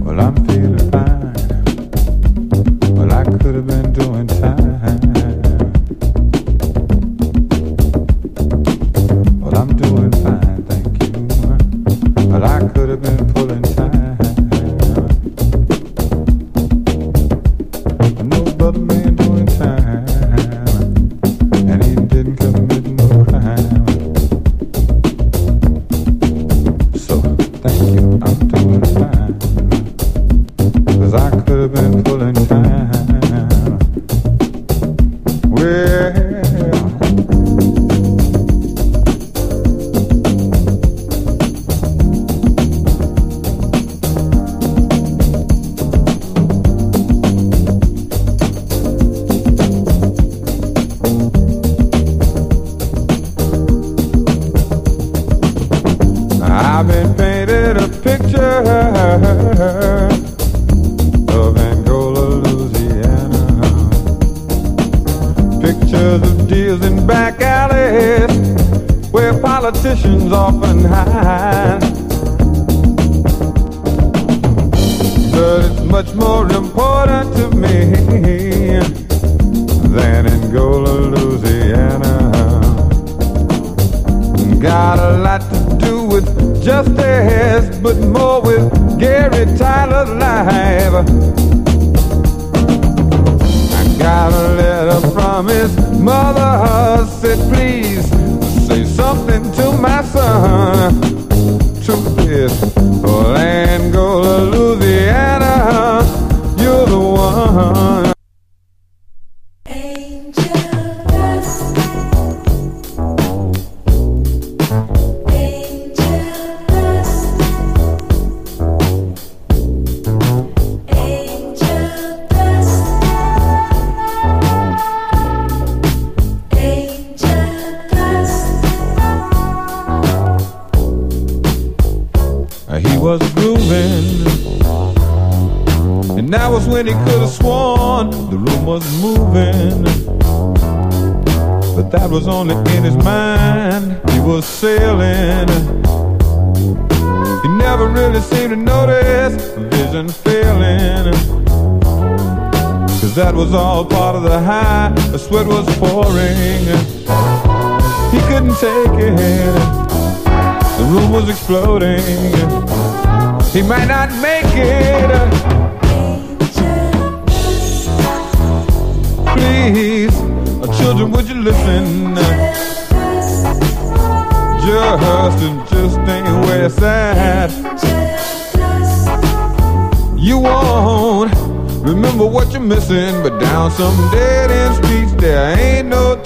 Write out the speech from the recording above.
Well, I'm feeling fine. Well, I could have been doing time. Well, I'm doing fine, thank you. Well, I could have been pulling time. No brother man doing time, and he didn't commit no crime. So, thank you, I'm doing fine. 'Cause I could have been pulling time. Well, I've been painted a picture of Angola, Louisiana. Pictures of deals in back alleys where politicians often hide. But it's much more important to me than Angola, Louisiana. Got a lot to do with justice, but more with Gary Tyler's life. I got a letter from his mother, said please say something to my son. Truth is, oh, Angola, Louisiana, you're the one. He was grooving, and that was when he could have sworn the room was moving. But that was only in his mind. He was sailing. He never really seemed to notice vision failing, 'cause that was all part of the high. The sweat was pouring. He couldn't take it. The room was exploding. He might not make it. Please, children, would you listen? Just ain't where it's at. You won't remember what you're missing, but down some dead end streets there ain't no